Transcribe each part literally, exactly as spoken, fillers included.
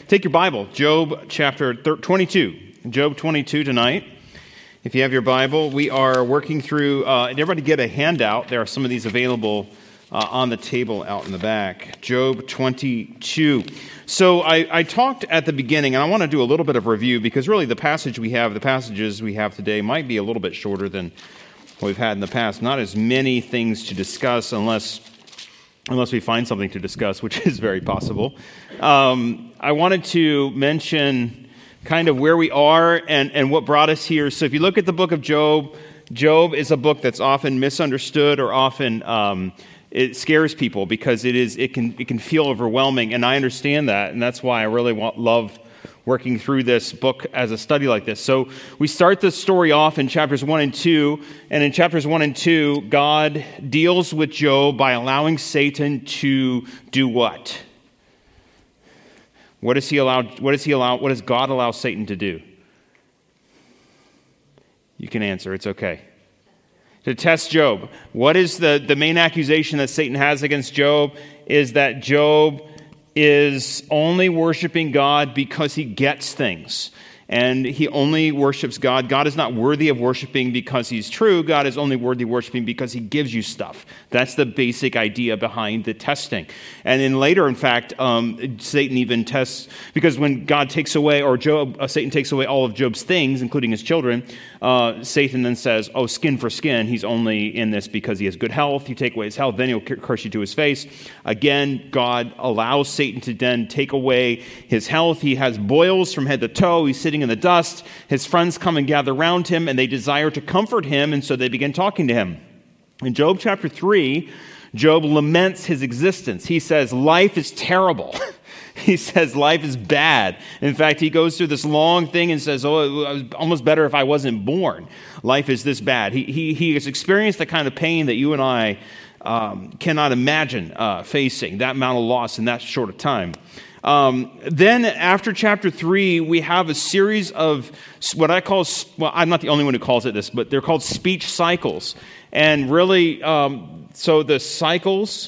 take your Bible, Job chapter twenty-two. Job twenty-two tonight. If you have your Bible, we are working through, uh, and everybody get a handout. There are some of these available uh, on the table out in the back. Job twenty-two. So I, I talked at the beginning, and I want to do a little bit of review, because really the passage we have, the passages we have today might be a little bit shorter than what we've had in the past. Not as many things to discuss unless unless we find something to discuss, which is very possible. Um, I wanted to mention kind of where we are and, and what brought us here. So if you look at the book of Job, Job is a book that's often misunderstood or often um, it scares people because it is it can it can feel overwhelming, and I understand that, and that's why I really want, love working through this book as a study like this. So we start the story off in chapters one and two, and in chapters one and two, God deals with Job by allowing Satan to do what? What does he allow? What does he allow? What does God allow Satan to do? You can answer. It's okay. To test Job. What is the, the main accusation that Satan has against Job? Is that Job is only worshiping God because he gets things. And he only worships God. God is not worthy of worshiping because he's true. God is only worthy of worshiping because he gives you stuff. That's the basic idea behind the testing. And then later, in fact, um, Satan even tests, because when God takes away, or Job, uh, Satan takes away all of Job's things, including his children, uh, Satan then says, oh, skin for skin. He's only in this because he has good health. You take away his health, then he'll curse you to his face. Again, God allows Satan to then take away his health. He has boils from head to toe. He's sitting in the dust. His friends come and gather around him, and they desire to comfort him, and so they begin talking to him. In Job chapter three, Job laments his existence. He says, life is terrible. He says, life is bad. In fact, he goes through this long thing and says, oh, it was almost better if I wasn't born. Life is this bad. He, he, he has experienced the kind of pain that you and I um, cannot imagine uh, facing, that amount of loss in that short of time. Um, then after chapter three, we have a series of what I call, well, I'm not the only one who calls it this, but they're called speech cycles. And really, um, so the cycles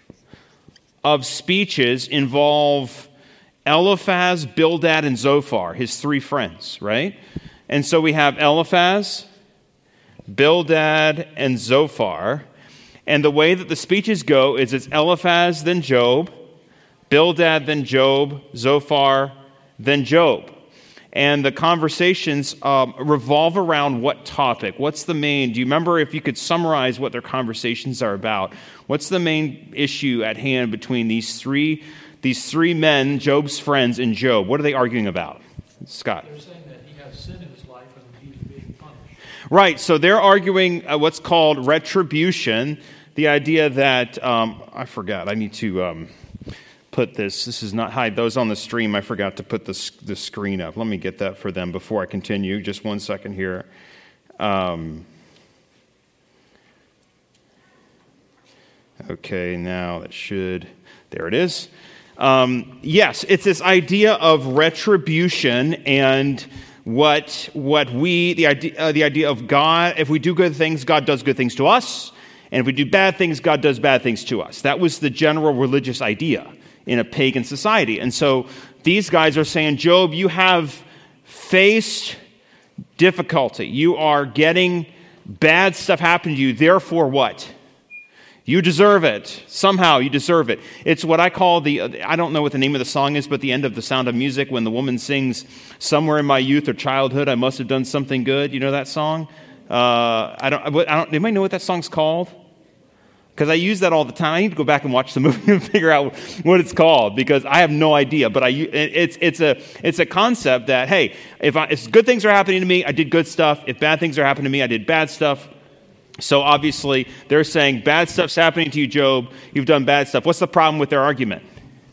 of speeches involve Eliphaz, Bildad, and Zophar, his three friends, right? And so we have Eliphaz, Bildad, and Zophar. And the way that the speeches go is it's Eliphaz, then Job, Bildad, then Job, Zophar, then Job. And the conversations um, revolve around what topic? What's the main? Do you remember, if you could summarize what their conversations are about? What's the main issue at hand between these three, these three men, Job's friends, and Job? What are they arguing about? Scott. They're saying that he has sin in his life and he's being punished. Right. So they're arguing uh, what's called retribution. The idea that um, I forgot. I need to. Um, Put this, this is not hide those on the stream. I forgot to put the, the screen up. Let me get that for them before I continue. Just one second here. Um, okay, now it should, there it is. Um, yes, it's this idea of retribution and what what we, the idea, uh, the idea of God, if we do good things, God does good things to us. And if we do bad things, God does bad things to us. That was the general religious idea in a pagan society. And so these guys are saying, Job, you have faced difficulty. You are getting bad stuff happen to you. Therefore what? You deserve it. Somehow you deserve it. It's what I call the, I don't know what the name of the song is, but the end of The Sound of Music, when the woman sings, somewhere in my youth or childhood, I must have done something good. You know that song? Uh, I don't, I don't, anybody know what that song's called? Because I use that all the time. I need to go back and watch the movie and figure out what it's called, because I have no idea. But I, it's it's a it's a concept that, hey, if, I, if good things are happening to me, I did good stuff. If bad things are happening to me, I did bad stuff. So obviously, they're saying bad stuff's happening to you, Job. You've done bad stuff. What's the problem with their argument?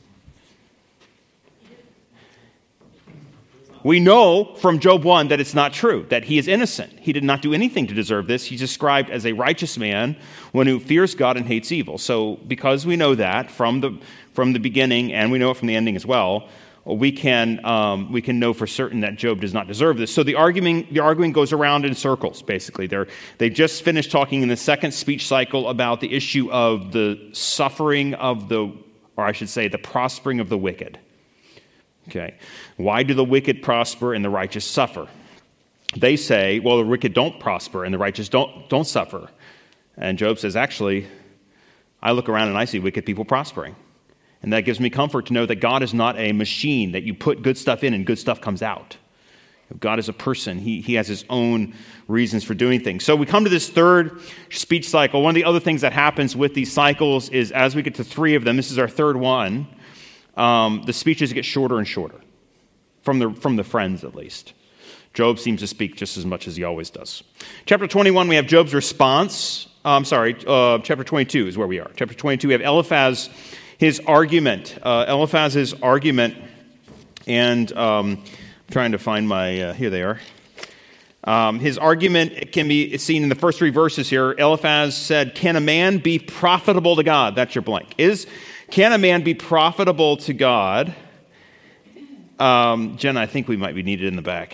We know from Job one that it's not true, that he is innocent. He did not do anything to deserve this. He's described as a righteous man, one who fears God and hates evil. So because we know that from the from the beginning, and we know it from the ending as well, we can um, we can know for certain that Job does not deserve this. So the arguing the arguing goes around in circles. Basically, they're they just finished talking in the second speech cycle about the issue of the suffering of the, or I should say, the prospering of the wicked. Okay. Why do the wicked prosper and the righteous suffer? They say, well, the wicked don't prosper and the righteous don't, don't suffer. And Job says, actually, I look around and I see wicked people prospering. And that gives me comfort to know that God is not a machine that you put good stuff in and good stuff comes out. God is a person. He, he has his own reasons for doing things. So we come to this third speech cycle. One of the other things that happens with these cycles is as we get to three of them, this is our third one, um, the speeches get shorter and shorter, from the, from the friends at least. Job seems to speak just as much as he always does. Chapter twenty-one, we have Job's response. Uh, I'm sorry, uh, chapter twenty-two is where we are. Chapter twenty-two, we have Eliphaz, his argument. Uh, Eliphaz's argument, and um, I'm trying to find my, uh, here they are. Um, his argument can be seen in the first three verses here. Eliphaz said, can a man be profitable to God? That's your blank. Is, can a man be profitable to God? Um, Jen, I think we might be needed in the back.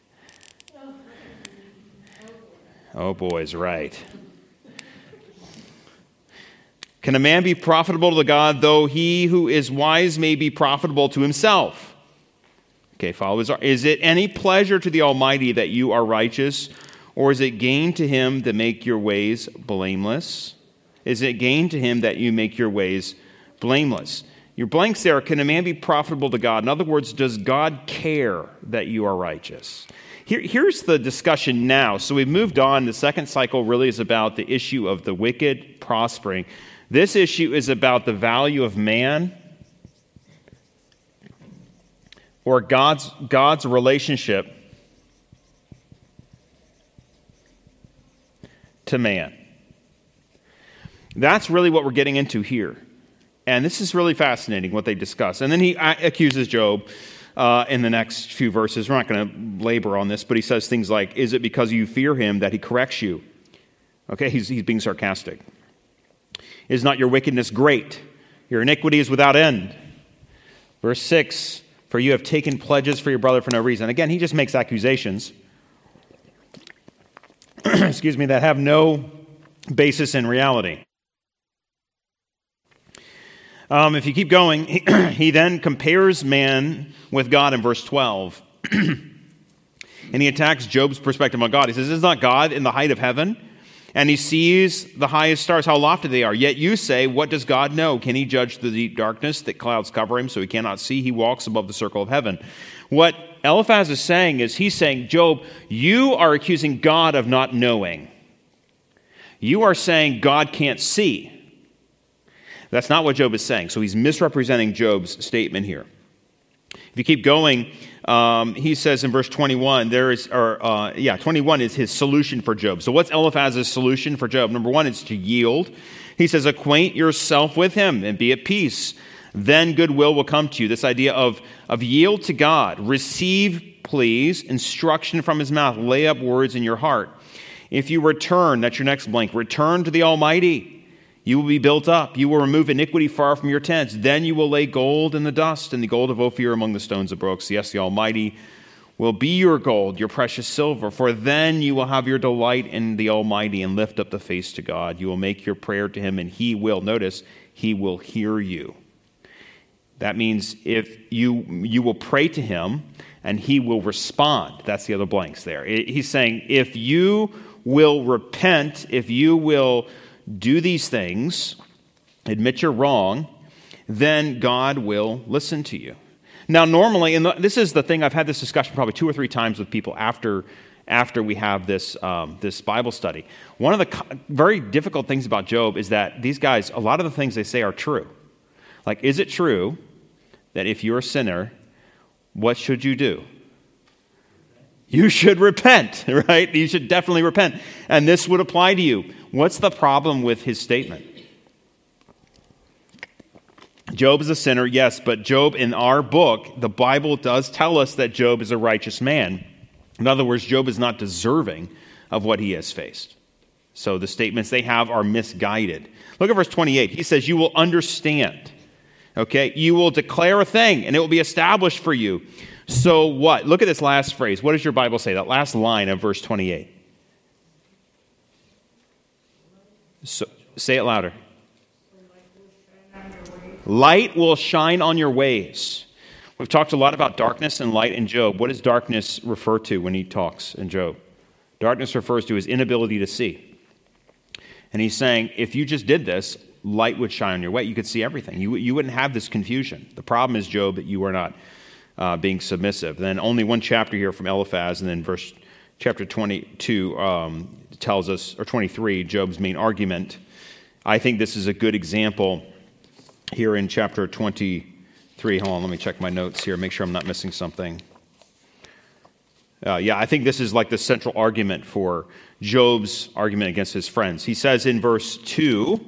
Oh, boys, right. Can a man be profitable to God, though he who is wise may be profitable to himself? Okay, followers. Is it any pleasure to the Almighty that you are righteous, or is it gain to him that make your ways blameless? Is it gain to him that you make your ways blameless? Your blanks there, can a man be profitable to God? In other words, does God care that you are righteous? Here, here's the discussion now. So we've moved on. The second cycle really is about the issue of the wicked prospering. This issue is about the value of man or God's, God's relationship to man. That's really what we're getting into here. And this is really fascinating what they discuss. And then he accuses Job uh, in the next few verses. We're not going to labor on this, but he says things like, is it because you fear him that he corrects you? Okay, he's, he's being sarcastic. Is not your wickedness great? Your iniquity is without end. Verse six, for you have taken pledges for your brother for no reason. Again, he just makes accusations, excuse me, that have no basis in reality. Um, if you keep going, he, he then compares man with God in verse twelve. And he attacks Job's perspective on God. He says, is not God in the height of heaven? And he sees the highest stars, how lofty they are. Yet you say, what does God know? Can he judge the deep darkness that clouds cover him so he cannot see? He walks above the circle of heaven. What Eliphaz is saying is he's saying, Job, you are accusing God of not knowing. You are saying God can't see. That's not what Job is saying. So he's misrepresenting Job's statement here. If you keep going, um, he says in verse twenty-one, there is, or uh, yeah, twenty-one is his solution for Job. So what's Eliphaz's solution for Job? Number one is to yield. He says, acquaint yourself with him and be at peace. Then goodwill will come to you. This idea of, of yield to God. Receive, please, instruction from his mouth. Lay up words in your heart. If you return, that's your next blank, return to the Almighty. You will be built up. You will remove iniquity far from your tents. Then you will lay gold in the dust and the gold of Ophir among the stones of brooks. Yes, the Almighty will be your gold, your precious silver. For then you will have your delight in the Almighty and lift up the face to God. You will make your prayer to him and he will, notice, he will hear you. That means if you, you will pray to him and he will respond. That's the other blanks there. He's saying if you will repent, if you will do these things, admit you're wrong, then God will listen to you. Now, normally, and this is the thing, I've had this discussion probably two or three times with people after after we have this um, this Bible study. One of the co- very difficult things about Job is that these guys, a lot of the things they say are true. Like, is it true that if you're a sinner, what should you do? You should repent, right? You should definitely repent. And this would apply to you. What's the problem with his statement? Job is a sinner, yes, but Job in our book, the Bible does tell us that Job is a righteous man. In other words, Job is not deserving of what he has faced. So the statements they have are misguided. Look at verse twenty-eight. He says, you will understand. Okay? You will declare a thing, and it will be established for you. So what? Look at this last phrase. What does your Bible say? That last line of verse twenty-eight. So, say it louder. Light will shine on your ways. We've talked a lot about darkness and light in Job. What does darkness refer to when he talks in Job? Darkness refers to his inability to see. And he's saying, if you just did this, light would shine on your way. You could see everything. You, you wouldn't have this confusion. The problem is, Job, that you are not uh, being submissive. Then only one chapter here from Eliphaz, and then verse chapter twenty-two um, tells us, or twenty-three, Job's main argument. I think this is a good example here in chapter twenty-three. Hold on, let me check my notes here, make sure I'm not missing something. Uh, yeah, I think this is like the central argument for Job's argument against his friends. He says in verse two,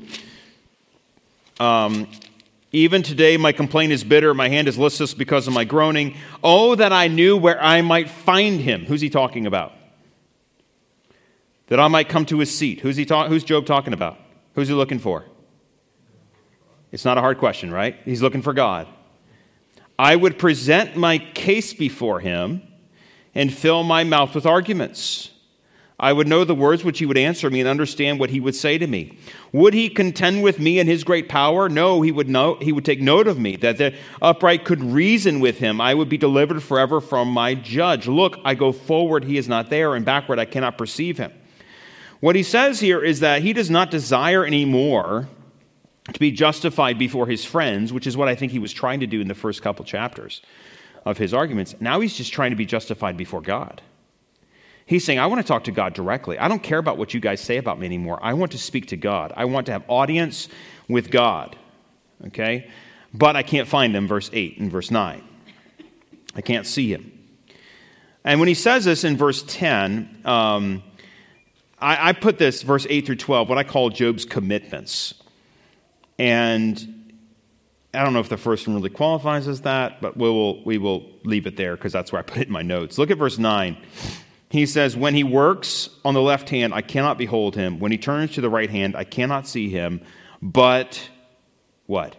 um, even today my complaint is bitter, my hand is listless because of my groaning. Oh, that I knew where I might find him. Who's he talking about? That I might come to his seat. Who's he ta- Who's Job talking about? Who's he looking for? It's not a hard question, right? He's looking for God. I would present my case before him and fill my mouth with arguments. I would know the words which he would answer me and understand what he would say to me. Would he contend with me in his great power? No, he would know, he would take note of me, that the upright could reason with him. I would be delivered forever from my judge. Look, I go forward, he is not there, and backward, I cannot perceive him. What he says here is that he does not desire anymore to be justified before his friends, which is what I think he was trying to do in the first couple chapters of his arguments. Now he's just trying to be justified before God. He's saying, I want to talk to God directly. I don't care about what you guys say about me anymore. I want to speak to God. I want to have audience with God. Okay? But I can't find him, verse eight and verse nine. I can't see him. And when he says this in verse ten, um, I, I put this, verse eight through twelve, what I call Job's commitments. And I don't know if the first one really qualifies as that, but we will, we will leave it there because that's where I put it in my notes. Look at verse nine. He says, when he works on the left hand, I cannot behold him. When he turns to the right hand, I cannot see him. But what?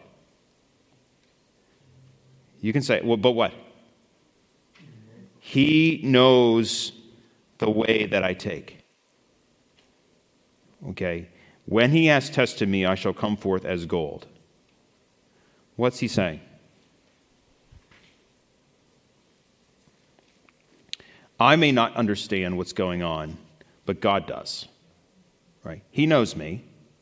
You can say, well, but what? He knows the way that I take. Okay. When he has tested me, I shall come forth as gold. What's he saying? I may not understand what's going on, but God does. Right? He knows me.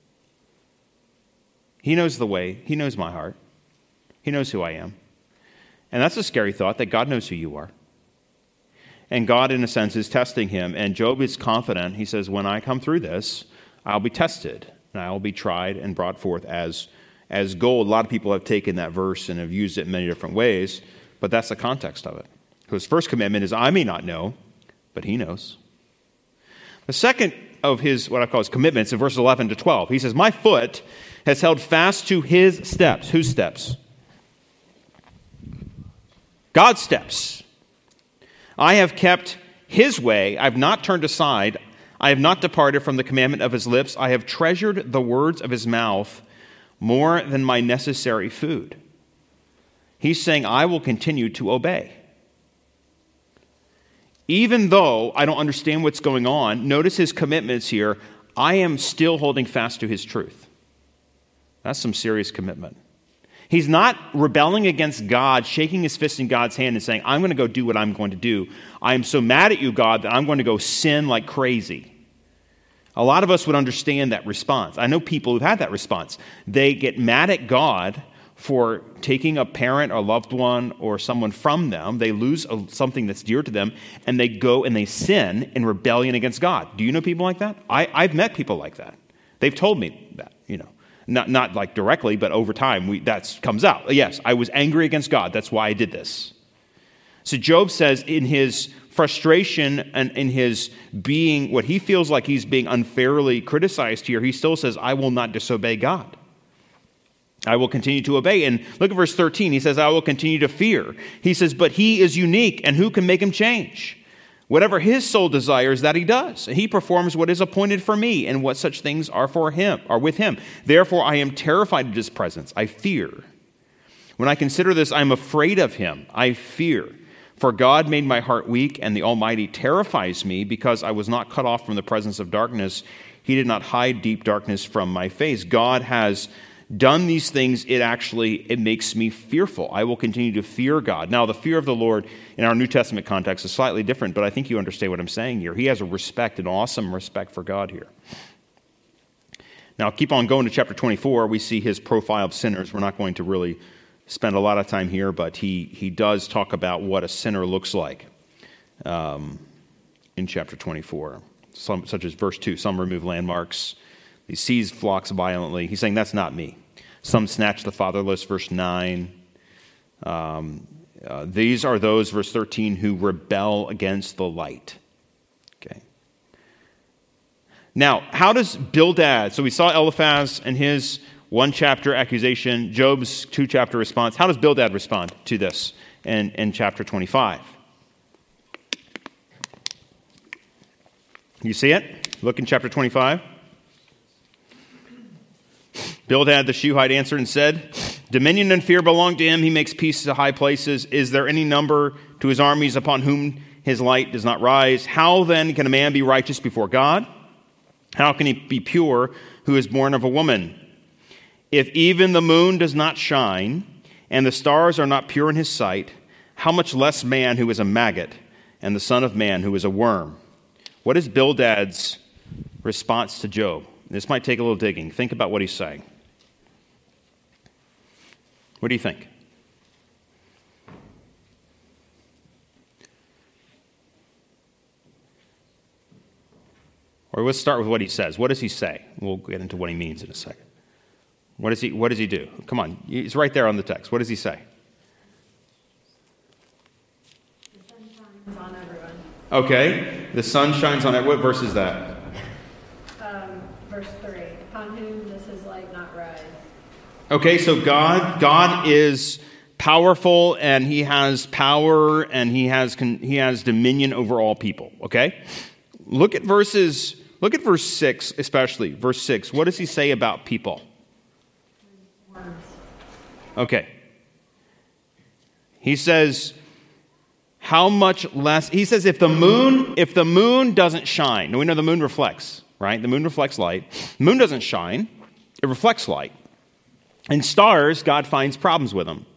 He knows the way. He knows my heart. He knows who I am. And that's a scary thought, that God knows who you are. And God, in a sense, is testing him. And Job is confident. He says, when I come through this, I'll be tested, and I will be tried and brought forth as As gold. A lot of people have taken that verse and have used it in many different ways, but that's the context of it. His first commitment is, I may not know, but he knows. The second of his, what I call his commitments, in verses eleven to twelve, he says, my foot has held fast to his steps. Whose steps? God's steps. I have kept his way. I have not turned aside. I have not departed from the commandment of his lips. I have treasured the words of his mouth more than my necessary food. He's saying, I will continue to obey. Even though I don't understand what's going on, notice his commitments here. I am still holding fast to his truth. That's some serious commitment. He's not rebelling against God, shaking his fist in God's hand and saying, I'm going to go do what I'm going to do. I am so mad at you, God, that I'm going to go sin like crazy. A lot of us would understand that response. I know people who've had that response. They get mad at God for taking a parent or loved one or someone from them. They lose a, something that's dear to them, and they go and they sin in rebellion against God. Do you know people like that? I, I've met people like that. They've told me that, you know. Not not like directly, but over time, we, that comes out. Yes, I was angry against God. That's why I did this. So Job says in his frustration and in his being, what he feels like he's being unfairly criticized here, he still says, I will not disobey God. I will continue to obey. And look at verse thirteen. He says, I will continue to fear. He says, but he is unique, and who can make him change? Whatever his soul desires, that he does. He performs what is appointed for me, and what such things are for him, are with him. Therefore, I am terrified at his presence. I fear. When I consider this, I am afraid of him. I fear. For God made my heart weak, and the Almighty terrifies me, because I was not cut off from the presence of darkness. He did not hide deep darkness from my face. God has done these things, it actually, it makes me fearful. I will continue to fear God. Now, the fear of the Lord in our New Testament context is slightly different, but I think you understand what I'm saying here. He has a respect, an awesome respect for God here. Now, keep on going to chapter twenty-four. We see his profile of sinners. We're not going to really spend a lot of time here, but he, he does talk about what a sinner looks like um, in chapter twenty-four, Some, such as verse two. Some remove landmarks. He sees flocks violently. He's saying, that's not me. Some snatch the fatherless, verse nine. Um, uh, these are those, verse thirteen, who rebel against the light. Okay. Now, how does Bildad, so we saw Eliphaz and his one-chapter accusation, Job's two-chapter response. How does Bildad respond to this in, in chapter twenty-five? You see it? Look in chapter twenty-five. Bildad the Shuhite answered and said, dominion and fear belong to him. He makes peace to high places. Is there any number to his armies upon whom his light does not rise? How then can a man be righteous before God? How can he be pure who is born of a woman? If even the moon does not shine and the stars are not pure in his sight, how much less man who is a maggot and the son of man who is a worm? What is Bildad's response to Job? This might take a little digging. Think about what he's saying. What do you think? Or let's start with what he says. What does he say? We'll get into what he means in a second. What does he, what does he do? Come on. It's right there on the text. What does he say? The sun shines on everyone. Okay. The sun shines on it. What verse is that? Um, verse three. Upon whom does his light not rise? Okay, so God, God is powerful, and he has power, and he has he has dominion over all people. Okay, look at verses. Look at verse six, especially verse six. What does he say about people? Worms. Okay, he says, how much less? He says, if the moon if the moon doesn't shine. Now we know the moon reflects, right? The moon reflects light. The moon doesn't shine; it reflects light. And stars, God finds problems with them.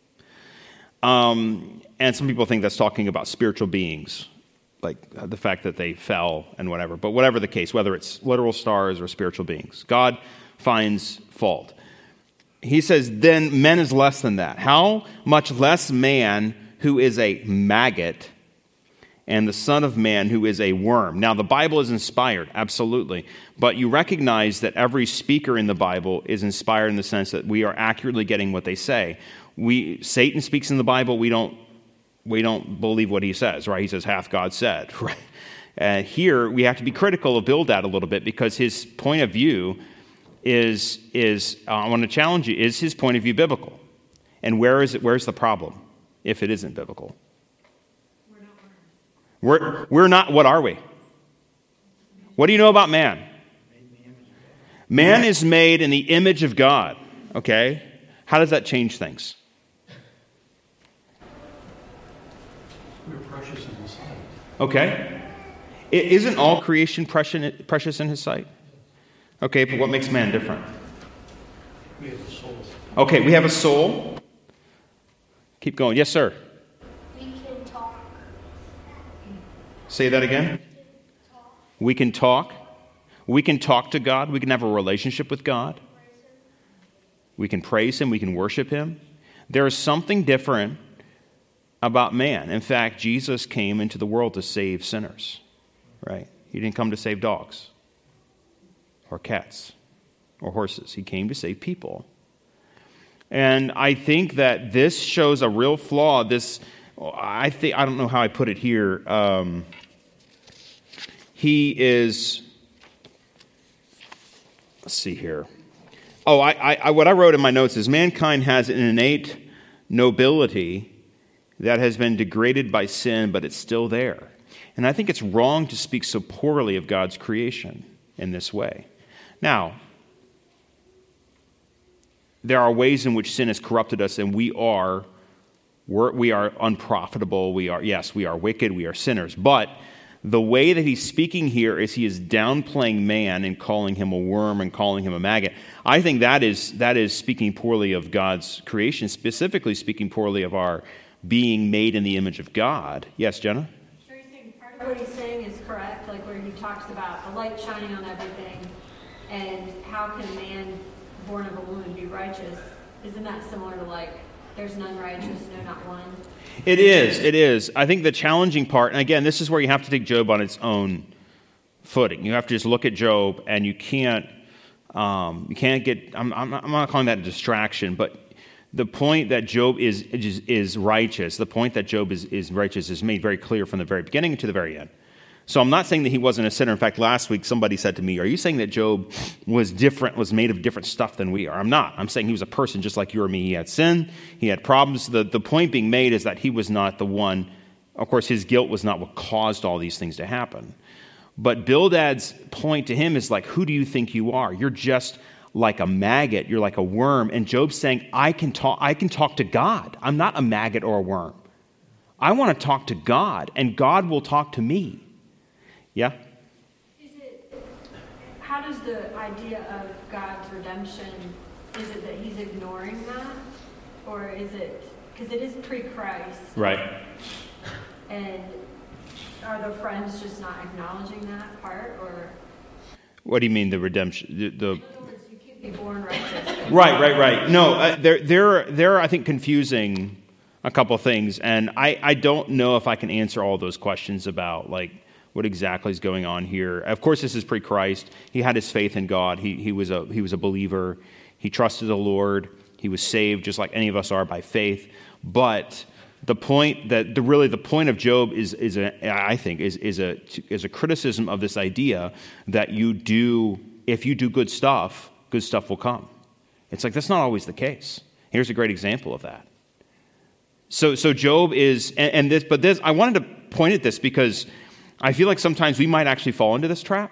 Um, and some people think that's talking about spiritual beings, like the fact that they fell and whatever. But whatever the case, whether it's literal stars or spiritual beings, God finds fault. He says, then men is less than that. How much less man who is a maggot and the son of man who is a worm. Now, the Bible is inspired, absolutely. But you recognize that every speaker in the Bible is inspired in the sense that we are accurately getting what they say. We Satan speaks in the Bible, we don't we don't believe what he says, right? He says, hath God said, right? Uh, here, we have to be critical of Bildad a little bit because his point of view is, is uh, I want to challenge you, is his point of view biblical? And where is it? Where's the problem if it isn't biblical? We're, we're not, what are we? What do you know about man? Man is made in the image of God, okay? How does that change things? We're precious in his sight. Okay. It, isn't all creation precious in his sight? Okay, but what makes man different? We have a soul. Okay, we have a soul. Keep going. Yes, sir. We can talk. Say that again. We can talk. We can talk to God. We can have a relationship with God. We can praise him. We can worship him. There is something different about man. In fact, Jesus came into the world to save sinners, right? He didn't come to save dogs or cats or horses. He came to save people. And I think that this shows a real flaw. This, I think, I don't know how I put it here. Um, he is, let's see here. Oh, I, I, what I wrote in my notes is mankind has an innate nobility that has been degraded by sin, but it's still there. And I think it's wrong to speak so poorly of God's creation in this way. Now, there are ways in which sin has corrupted us, and we are we're, we are unprofitable. We are, yes, we are wicked. We are sinners. But the way that he's speaking here is he is downplaying man and calling him a worm and calling him a maggot. I think that is that is speaking poorly of God's creation, specifically speaking poorly of our being made in the image of God. Yes, Jenna? Sure, you're saying part of what he's saying is correct, like where he talks about the light shining on everything, and how can a man born of a woman be righteous? Isn't that similar to like, there's none righteous, no, not one? It is, it is. I think the challenging part, and again, this is where you have to take Job on its own footing. You have to just look at Job, and you can't, um, you can't get, I'm, I'm, not, I'm not calling that a distraction, but the point that Job is is, is righteous, the point that Job is, is righteous is made very clear from the very beginning to the very end. So I'm not saying that he wasn't a sinner. In fact, last week somebody said to me, are you saying that Job was different, was made of different stuff than we are? I'm not. I'm saying he was a person just like you or me. He had sin. He had problems. The, the point being made is that he was not the one. Of course, his guilt was not what caused all these things to happen. But Bildad's point to him is like, who do you think you are? You're just like a maggot. You're like a worm. And Job's saying, I can talk, I can talk to God. I'm not a maggot or a worm. I want to talk to God, and God will talk to me. Yeah? Is it, how does the idea of God's redemption, is it that he's ignoring that? Or is it, because it is pre-Christ. Right. And are the friends just not acknowledging that part? Or What do you mean the redemption? The, the... In other words, you can't be born righteous. Right, right, right. No, uh, they're, they're, they're, I think, confusing a couple things. And I, I don't know if I can answer all those questions about, like, what exactly is going on here. Of course, this is pre-Christ. He had his faith in God. He, he, was a, he was a believer. He trusted the Lord. He was saved just like any of us are by faith. But the point that the really the point of Job is is a I think is is a is a criticism of this idea that you do if you do good stuff, good stuff will come. It's like that's not always the case. Here's a great example of that. So so Job is and, and this but this I wanted to point at this because I feel like sometimes we might actually fall into this trap.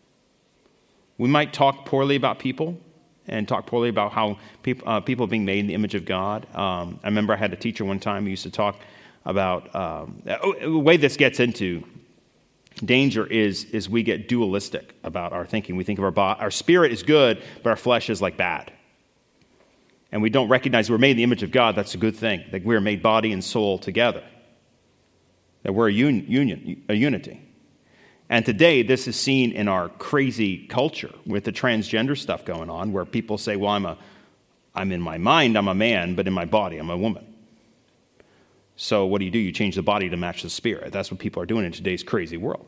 We might talk poorly about people and talk poorly about how people, uh, people are being made in the image of God. Um, I remember I had a teacher one time who used to talk about, um, the way this gets into danger is, is we get dualistic about our thinking. We think of our bo- our spirit is good, but our flesh is like bad. And we don't recognize we're made in the image of God. That's a good thing, that we're made body and soul together. That we're a un- union, a unity. And today, this is seen in our crazy culture with the transgender stuff going on, where people say, well, I'm a, I'm in my mind, I'm a man, but in my body, I'm a woman. So what do you do? You change the body to match the spirit. That's what people are doing in today's crazy world.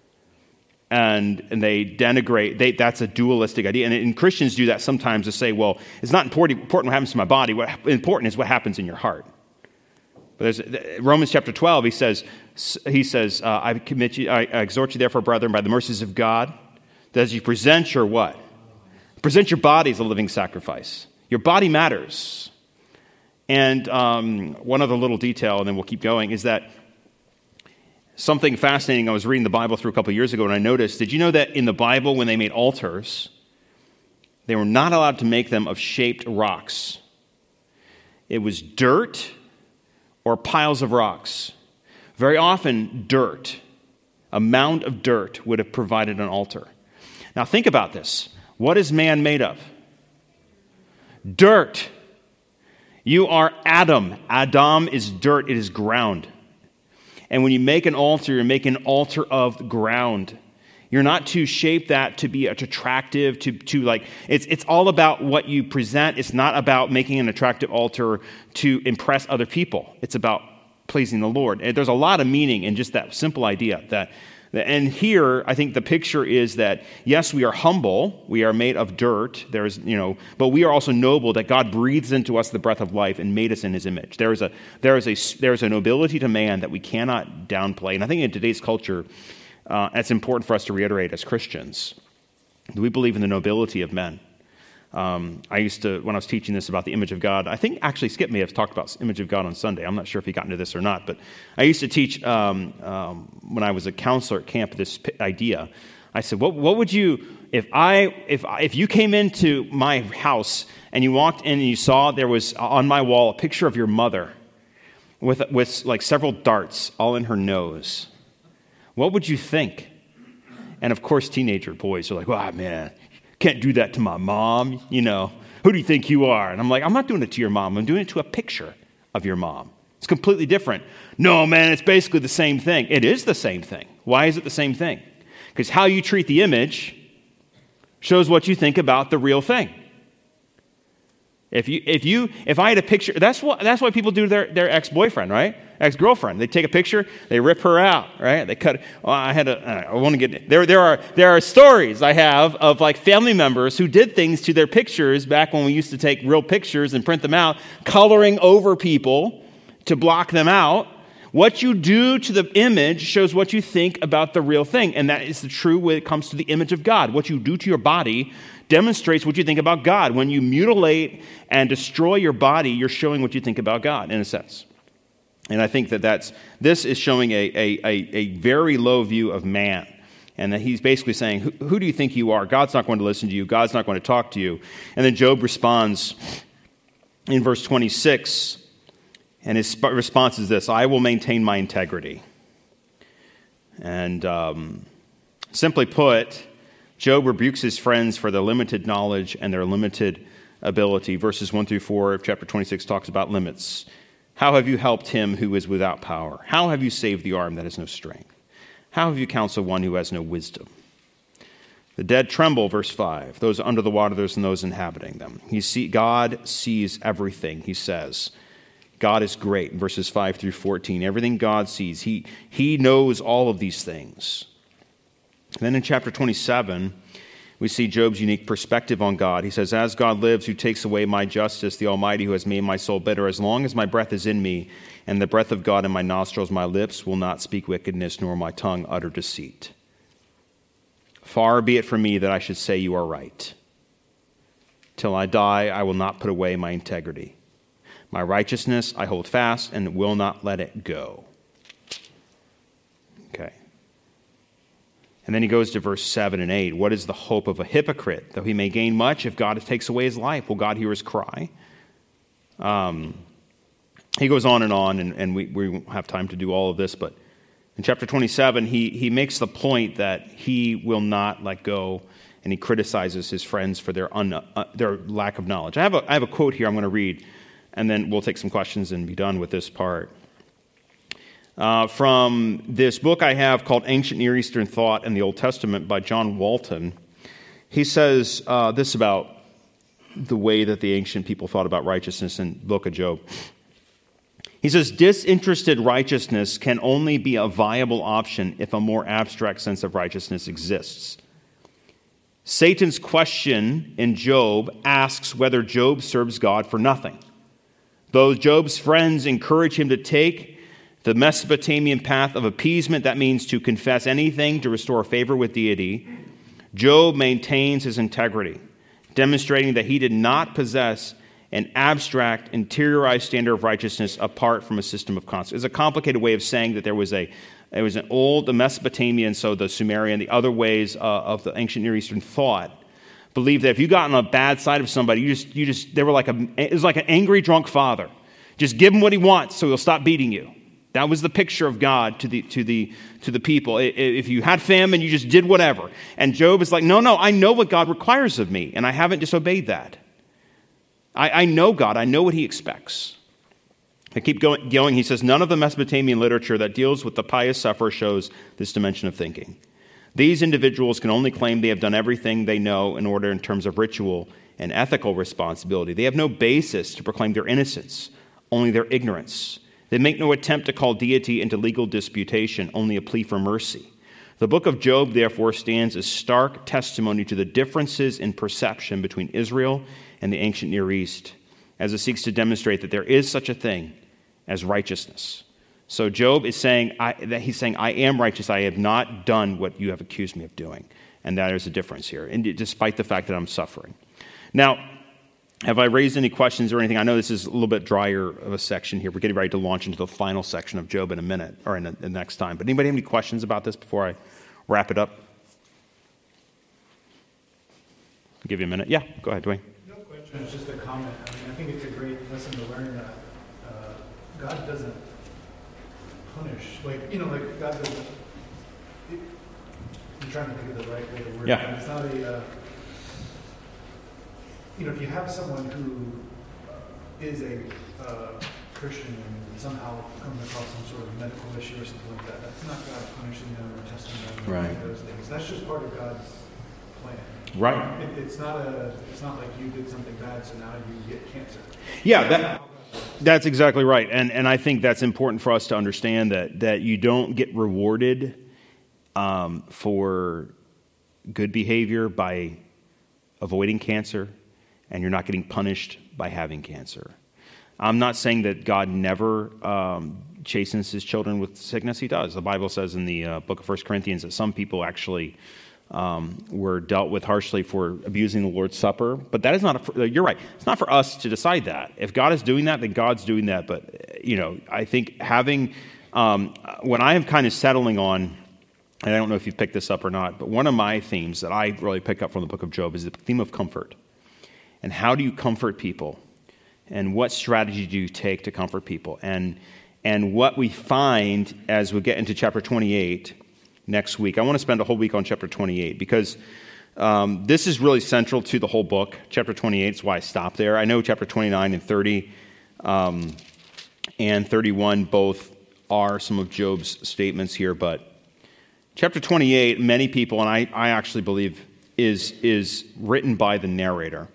And, and they denigrate, they, that's a dualistic idea. And, and Christians do that sometimes to say, well, it's not important, important what happens to my body. What's important is what happens in your heart. But there's Romans chapter twelve, he says, he says, uh, I commit you, I, I exhort you therefore, brethren, by the mercies of God, that as you present your what? Present your body as a living sacrifice. Your body matters. And um, one other little detail, and then we'll keep going, is that something fascinating I was reading the Bible through a couple of years ago, and I noticed, did you know that in the Bible, when they made altars, they were not allowed to make them of shaped rocks? It was dirt or piles of rocks. Very often, dirt, a mound of dirt would have provided an altar. Now think about this. What is man made of? Dirt. You are Adam. Adam is dirt. It is ground. And when you make an altar, you're making an altar of ground. You're not to shape that to be attractive, to, to like, it's, it's all about what you present. It's not about making an attractive altar to impress other people. It's about pleasing the Lord. And there's a lot of meaning in just that simple idea. That, and here, I think the picture is that, yes, we are humble. We are made of dirt. There's, you know, but we are also noble, that God breathes into us the breath of life and made us in his image. There is a, there is a, there is a nobility to man that we cannot downplay. And I think in today's culture, Uh, it's important for us to reiterate as Christians. We believe in the nobility of men. Um, I used to, when I was teaching this about the image of God, I think actually Skip may have talked about image of God on Sunday. I'm not sure if he got into this or not, but I used to teach um, um, when I was a counselor at camp this p- idea. I said, what, what would you, if I, if if you came into my house and you walked in and you saw there was on my wall a picture of your mother with with like several darts all in her nose. What would you think? And of course, teenager boys are like, "Wow, man, can't do that to my mom. You know, who do you think you are?" And I'm like, "I'm not doing it to your mom. I'm doing it to a picture of your mom. It's completely different." "No, man, it's basically the same thing." It is the same thing. Why is it the same thing? Because how you treat the image shows what you think about the real thing. If you, if you, if I had a picture, that's what, that's why people do their, their ex-boyfriend, right? Ex-girlfriend. They take a picture, they rip her out, right? They cut. Oh, I had a. I want to get there. There are there are stories I have of like family members who did things to their pictures back when we used to take real pictures and print them out, coloring over people to block them out. What you do to the image shows what you think about the real thing, and that is the true when it comes to the image of God. What you do to your body demonstrates what you think about God. When you mutilate and destroy your body, you're showing what you think about God, in a sense. And I think that that's, this is showing a, a, a, a very low view of man. And that he's basically saying, who, who do you think you are? God's not going to listen to you. God's not going to talk to you. And then Job responds in verse twenty-six, and his response is this: "I will maintain my integrity." And um, simply put, Job rebukes his friends for their limited knowledge and their limited ability. Verses one through four of chapter twenty-six talks about limits. "How have you helped him who is without power? How have you saved the arm that has no strength? How have you counseled one who has no wisdom? The dead tremble," verse five, "those under the waters and those inhabiting them." He see, God sees everything, he says. God is great, in verses five through fourteen. Everything God sees, he, he knows all of these things. And then in chapter twenty-seven, we see Job's unique perspective on God. He says, "As God lives, who takes away my justice, the Almighty who has made my soul bitter, as long as my breath is in me, and the breath of God in my nostrils, my lips will not speak wickedness, nor my tongue utter deceit. Far be it from me that I should say you are right. Till I die, I will not put away my integrity. My righteousness I hold fast and will not let it go." Okay. And then he goes to verse seven and eight. "What is the hope of a hypocrite? Though he may gain much, if God takes away his life, will God hear his cry?" Um, he goes on and on, and, and we, we won't have time to do all of this, but in chapter twenty-seven, he, he makes the point that he will not let go, and he criticizes his friends for their, un, uh, their lack of knowledge. I have, a, I have a quote here I'm going to read, and then we'll take some questions and be done with this part. Uh, from this book I have called Ancient Near Eastern Thought and the Old Testament by John Walton. He says uh, this about the way that the ancient people thought about righteousness in the book of Job. He says, "Disinterested righteousness can only be a viable option if a more abstract sense of righteousness exists. Satan's question in Job asks whether Job serves God for nothing. Though Job's friends encourage him to take the Mesopotamian path of appeasement, that means to confess anything to restore favor with deity, Job maintains his integrity, demonstrating that he did not possess an abstract, interiorized standard of righteousness apart from a system of concepts." It's a complicated way of saying that there was a there was an old the Mesopotamian, so the Sumerian, the other ways uh, of the ancient Near Eastern thought, believed that if you got on a bad side of somebody, you just you just they were like a it was like an angry drunk father. Just give him what he wants, so he'll stop beating you. That was the picture of God to the to the to the people. If you had famine, you just did whatever. And Job is like, no, no, I know what God requires of me, and I haven't disobeyed that. I, I know God. I know what he expects. I keep going, going. He says, "None of the Mesopotamian literature that deals with the pious sufferer shows this dimension of thinking. These individuals can only claim they have done everything they know in order in terms of ritual and ethical responsibility. They have no basis to proclaim their innocence, only their ignorance. They make no attempt to call deity into legal disputation, only a plea for mercy. The book of Job, therefore, stands as stark testimony to the differences in perception between Israel and the ancient Near East, as it seeks to demonstrate that there is such a thing as righteousness." So Job is saying, I, that he's saying, I am righteous. I have not done what you have accused me of doing. And that is a difference here, and despite the fact that I'm suffering. Now, have I raised any questions or anything? I know this is a little bit drier of a section here. We're getting ready to launch into the final section of Job in a minute, or in the, the next time. But anybody have any questions about this before I wrap it up? I'll give you a minute. Yeah, go ahead, Dwayne. No question, it's just a comment. I mean, I think it's a great lesson to learn that uh, God doesn't punish. Like, you know, like God doesn't it, I'm trying to think of the right way to word Yeah. it. It's not a, uh, you know, if you have someone who is a uh, Christian and somehow comes across some sort of medical issue or something like that, that's not God punishing them or testing them or Right. any of those things. That's just part of God's plan. Right. It, it's not a. It's not like you did something bad, so now you get cancer. Yeah, that, that's exactly right. And and I think that's important for us to understand that that you don't get rewarded um, for good behavior by avoiding cancer, and you're not getting punished by having cancer. I'm not saying that God never um, chastens his children with sickness. He does. The Bible says in the uh, book of First Corinthians that some people actually um, were dealt with harshly for abusing the Lord's Supper. But that is not, a, you're right, it's not for us to decide that. If God is doing that, then God's doing that. But, you know, I think having, um, what I am kind of settling on, and I don't know if you've picked this up or not, but one of my themes that I really pick up from the book of Job is the theme of comfort. And how do you comfort people? And what strategy do you take to comfort people? And and what we find as we get into chapter twenty-eight next week, I want to spend a whole week on chapter twenty-eight because um, this is really central to the whole book. Chapter twenty-eight is why I stopped there. I know chapter twenty-nine and thirty um, and thirty-one both are some of Job's statements here, but chapter twenty-eight, many people, and I, I actually believe, is is written by the narrator.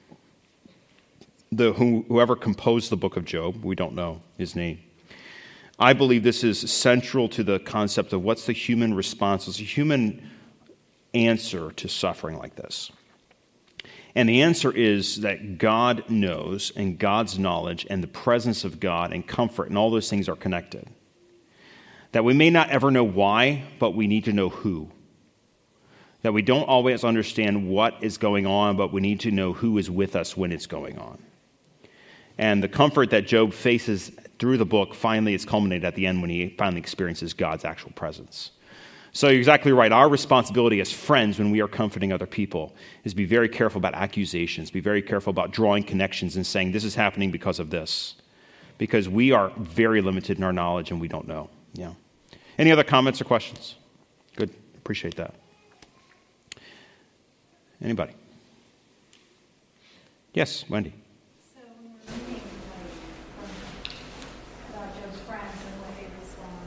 The, who, whoever composed the book of Job, we don't know his name. I believe this is central to the concept of what's the human response, what's the human answer to suffering like this. And the answer is that God knows, and God's knowledge and the presence of God and comfort and all those things are connected. That we may not ever know why, but we need to know who. That we don't always understand what is going on, but we need to know who is with us when it's going on. And the comfort that Job faces through the book finally is culminated at the end when he finally experiences God's actual presence. So you're exactly right. Our responsibility as friends when we are comforting other people is be very careful about accusations, be very careful about drawing connections and saying this is happening because of this. Because we are very limited in our knowledge and we don't know. Yeah. Any other comments or questions? Good. Appreciate that. Anybody? Yes, Wendy. So when we're reading like, from, about Job's friends and what they respond,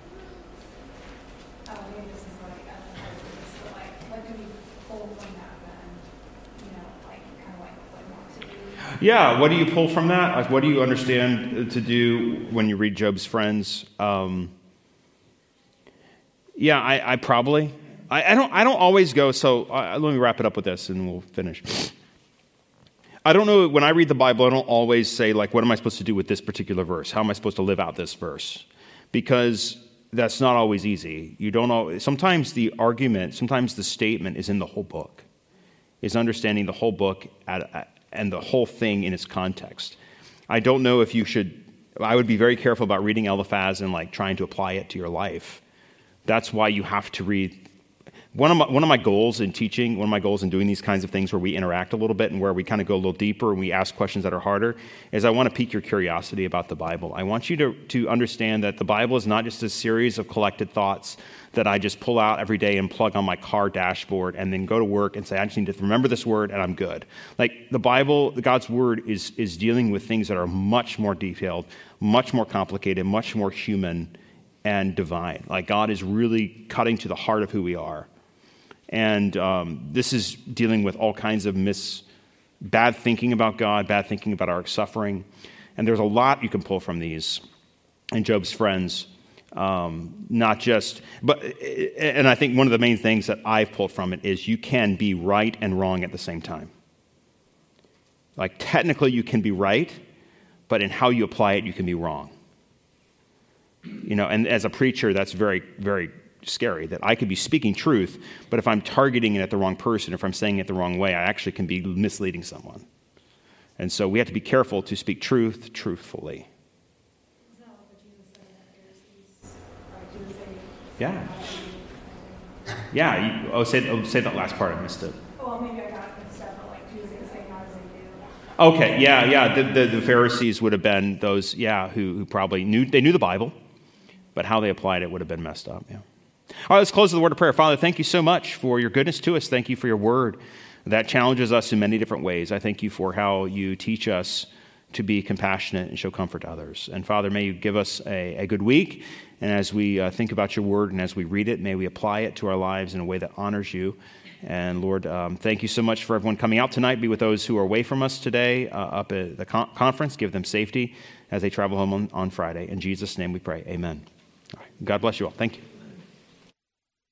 oh, maybe this is like, I don't know how to do this, but like, what do we pull from that then? You know, like, kind of like what not to do? Yeah, what do you pull from that? Like, what do you understand to do when you read Job's friends? Um, yeah, I, I probably... I, I don't. I don't always go. So uh, let me wrap it up with this, and we'll finish. I don't know. When I read the Bible, I don't always say like, "What am I supposed to do with this particular verse? How am I supposed to live out this verse?" Because that's not always easy. You don't always. Sometimes the argument, sometimes the statement is in the whole book. Is understanding the whole book at, at, and the whole thing in its context. I don't know if you should. I would be very careful about reading Eliphaz and like trying to apply it to your life. That's why you have to read. One of my, one of my goals in teaching, one of my goals in doing these kinds of things where we interact a little bit and where we kind of go a little deeper and we ask questions that are harder, is I want to pique your curiosity about the Bible. I want you to, to understand that the Bible is not just a series of collected thoughts that I just pull out every day and plug on my car dashboard and then go to work and say, I just need to remember this word and I'm good. Like the Bible, God's word is, is dealing with things that are much more detailed, much more complicated, much more human and divine. Like God is really cutting to the heart of who we are. And um, this is dealing with all kinds of mis, bad thinking about God, bad thinking about our suffering. And there's a lot you can pull from these and Job's friends. Um, not just, but, and I think one of the main things that I've pulled from it is you can be right and wrong at the same time. Like technically you can be right, but in how you apply it, you can be wrong. You know, and as a preacher, that's very, very scary that I could be speaking truth, but if I'm targeting it at the wrong person, if I'm saying it the wrong way, I actually can be misleading someone. And so we have to be careful to speak truth truthfully. Is that what Jesus said in the Pharisees? Or Jesus say, Yeah. Yeah. You, oh, say, oh, say that last part. I missed it. well, maybe I got it mixed up, but like Jesus say not as they do. Okay. Yeah. Yeah. The, the, the Pharisees would have been those, yeah, who, who probably knew, they knew the Bible, but how they applied it would have been messed up. Yeah. All right, let's close with a word of prayer. Father, thank you so much for your goodness to us. Thank you for your word that challenges us in many different ways. I thank you for how you teach us to be compassionate and show comfort to others. And Father, may you give us a, a good week. And as we uh, think about your word and as we read it, may we apply it to our lives in a way that honors you. And Lord, um, thank you so much for everyone coming out tonight. Be with those who are away from us today uh, up at the con- conference. Give them safety as they travel home on, on Friday. In Jesus' name we pray. Amen. All right. God bless you all. Thank you.